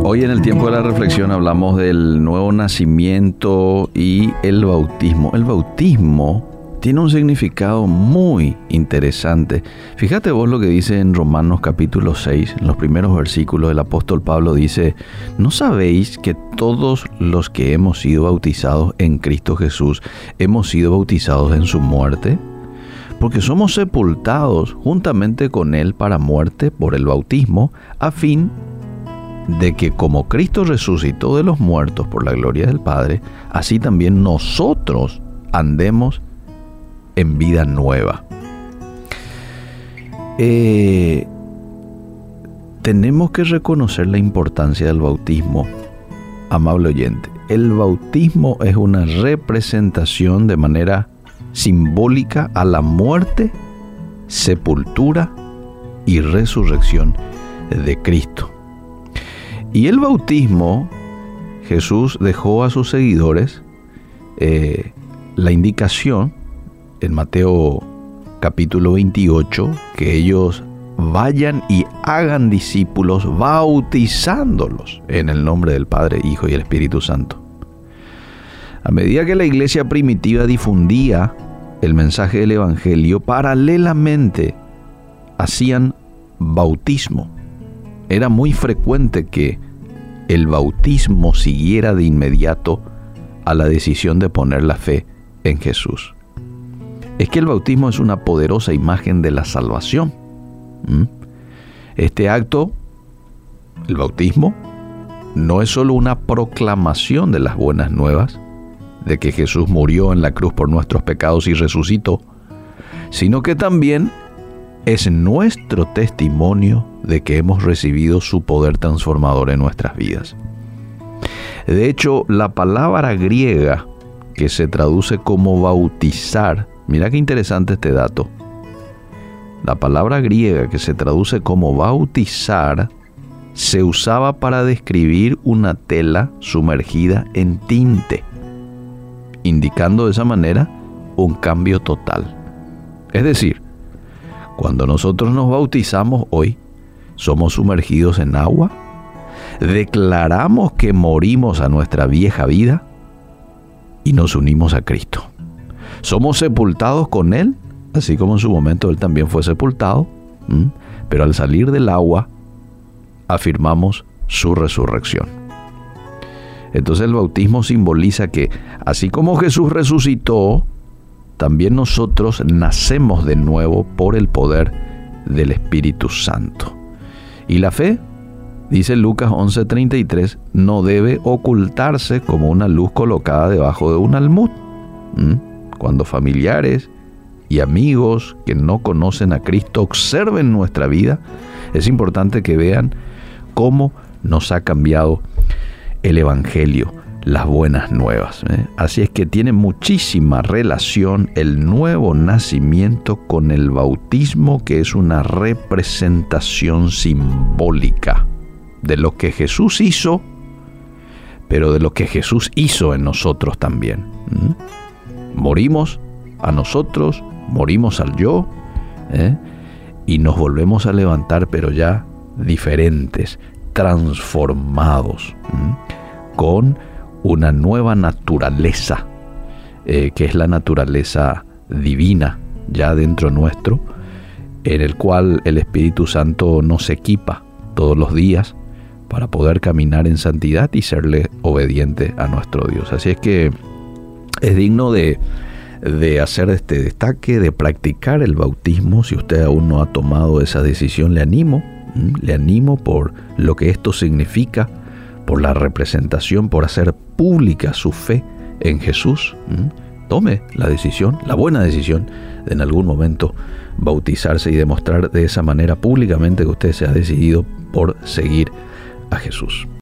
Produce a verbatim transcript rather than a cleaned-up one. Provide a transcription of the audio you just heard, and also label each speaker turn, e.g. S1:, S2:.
S1: Hoy en el tiempo de la reflexión hablamos del nuevo nacimiento y el bautismo. El bautismo tiene un significado muy interesante. Fíjate vos lo que dice en Romanos capítulo seis, en los primeros versículos, el apóstol Pablo dice: ¿no sabéis que todos los que hemos sido bautizados en Cristo Jesús hemos sido bautizados en su muerte? Porque somos sepultados juntamente con Él para muerte por el bautismo, a fin de que como Cristo resucitó de los muertos por la gloria del Padre, así también nosotros andemos en vida nueva. Eh, tenemos que reconocer la importancia del bautismo, amable oyente. El bautismo es una representación de manera simbólica a la muerte, sepultura y resurrección de Cristo. Y el bautismo, Jesús dejó a sus seguidores eh, la indicación en Mateo capítulo veintiocho, que ellos vayan y hagan discípulos bautizándolos en el nombre del Padre, Hijo y el Espíritu Santo. A medida que la iglesia primitiva difundía el mensaje del Evangelio, paralelamente hacían bautismo. Era muy frecuente que el bautismo siguiera de inmediato a la decisión de poner la fe en Jesús. Es que el bautismo es una poderosa imagen de la salvación. ¿Mm? Este acto, el bautismo, no es solo una proclamación de las buenas nuevas, de que Jesús murió en la cruz por nuestros pecados y resucitó, sino que también es nuestro testimonio de que hemos recibido su poder transformador en nuestras vidas. De hecho, la palabra griega que se traduce como bautizar, mira qué interesante este dato. La palabra griega que se traduce como bautizar se usaba para describir una tela sumergida en tinte, indicando de esa manera un cambio total. Es decir, cuando nosotros nos bautizamos hoy, somos sumergidos en agua, declaramos que morimos a nuestra vieja vida y nos unimos a Cristo. Somos sepultados con Él, así como en su momento Él también fue sepultado, ¿m? pero al salir del agua afirmamos su resurrección. Entonces el bautismo simboliza que, así como Jesús resucitó, también nosotros nacemos de nuevo por el poder del Espíritu Santo. Y la fe, dice Lucas once treinta y tres, no debe ocultarse como una luz colocada debajo de un almud. ¿Mm? Cuando familiares y amigos que no conocen a Cristo observen nuestra vida, es importante que vean cómo nos ha cambiado el Evangelio, las buenas nuevas. ¿eh? Así es que tiene muchísima relación el nuevo nacimiento con el bautismo, que es una representación simbólica de lo que Jesús hizo, pero de lo que Jesús hizo en nosotros también. ¿Mm? Morimos a nosotros, morimos al yo, ¿eh? y nos volvemos a levantar, pero ya diferentes, transformados, ¿Mm? con una nueva naturaleza, eh, que es la naturaleza divina ya dentro nuestro, en el cual el Espíritu Santo nos equipa todos los días para poder caminar en santidad y serle obediente a nuestro Dios. Así es que es digno de, de hacer este destaque, de practicar el bautismo. Si usted aún no ha tomado esa decisión, le animo, ¿m? le animo por lo que esto significa, por la representación, por hacer pública su fe en Jesús. ¿Mm? Tome la decisión, la buena decisión, de en algún momento bautizarse y demostrar de esa manera públicamente que usted se ha decidido por seguir a Jesús.